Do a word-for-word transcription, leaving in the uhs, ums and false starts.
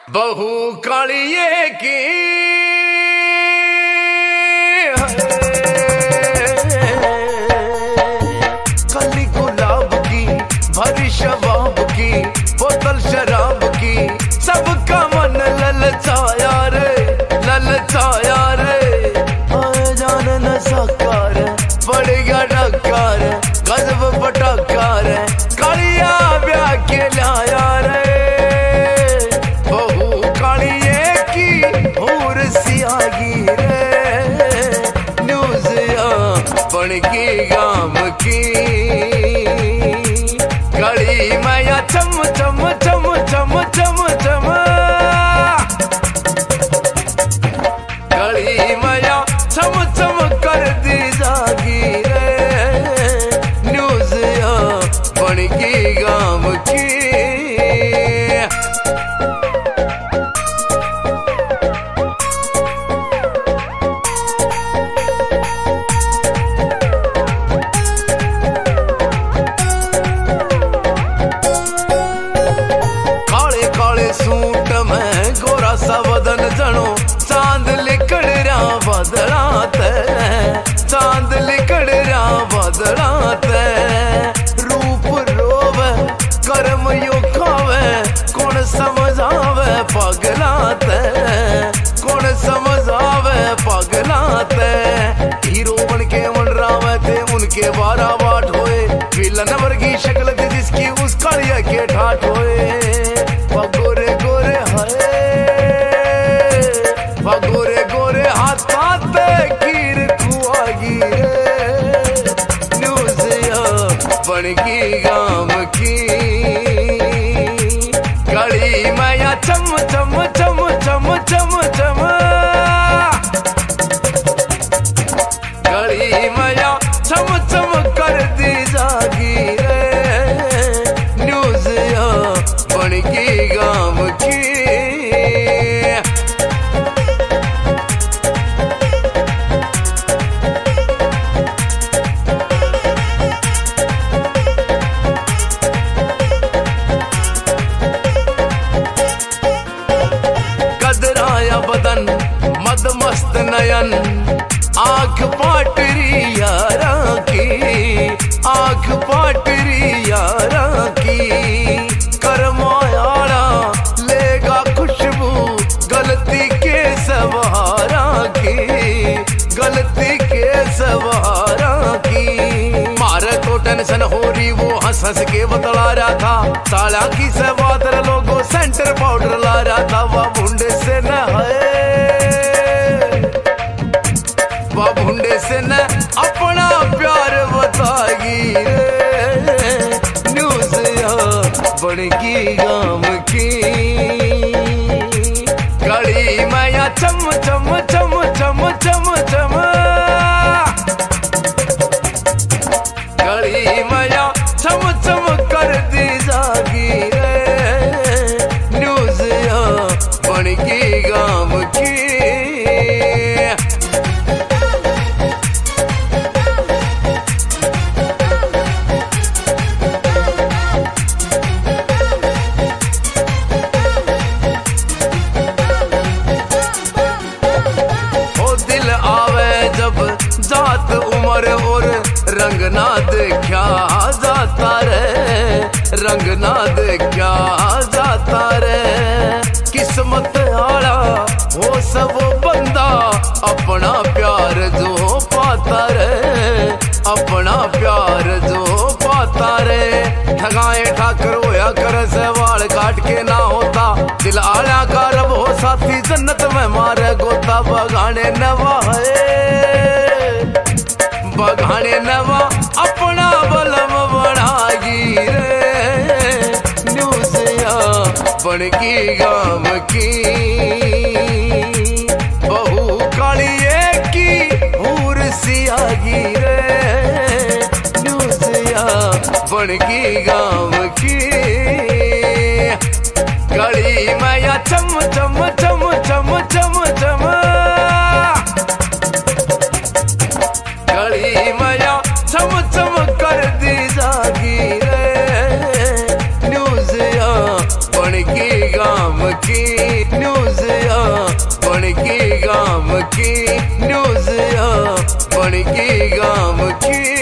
बहू कालिए की कली गुलाब की भरी शबाब की बोतल शराब की सबका मन ललचाया रे ललचाया रे आए जान न साकार पड़ गया डकार गजब पटाकार कालिया ब्याह के लाया रे बहू कालिए की हूर सियागी रे न्यूज़िया बन की गाम की कड़ी मैया चम चम चम चम चम चम कड़ी मैया चम चम कर दी जागी रे न्यूज़िया बन की गाम की सूट में गोरा सा बदन जनो चांद लिकड़ रहा बदलाते चांद लिकड़ रहा बदलाते रूप रोवे कर्म यो खावे कौन समझावे पगलाते कौन समझावे पगलाते हीरो बन के मंडरावे थे उनके बारह बाट होए विलन वर्गी शक्ल थी जिसकी उस कालिया के ठाठ होए गोरे गोरे हाय गोरे गोरे हाथ कीर खुआगी रे न्यूज़िया बन की गाम की कड़ी मैया चम चम चम चम चम चम कड़ी मैया चम चम कर दी जागी रे न्यूज़िया बन की गाम की कदराया बदन मद मस्त नयन आंख पाटरी यारा की आंख पाटरी यारा की करमायाला लेगा खुशबू गलती के सवारा की गलती के सवारा की मारे तो टेंशन हो रही वो हंस हंस के बतला रहा था साला की सवादर लोगो सेंटर पाउडर ला रहा था वह भुंडे से न है वह भुंडे से न अपना प्यार बतागी रे न्यूज़िया बन की गाम की कड़ी मैया चम चम चम चम चम चम कड़ी मैया चम चम कर दी जागी रे न्यूज़िया बन की गाम की जात उम्र और रंग ना देखा जाता रे रंग ना देखा जाता रे किस्मत आला हो सब बंदा अपना प्यार जो पाता रे अपना प्यार जो पाता रे ठगाए ठाकर होया कर से वाल काट के ना होता दिल आला का रब हो साथी जन्नत में मारे गोता बगाने नवाए बगाने नवा अपना बलम बनागी रे न्यूज़िया बन की गाम की बहू कालिए की हूर सियागी रे न्यूज़िया बन की गाम की कड़ी मैया चम चम चम चम चम चम कड़ी मैया चम चम कर दी जागी रे न्यूज़िया बन की गाम की। निगाम की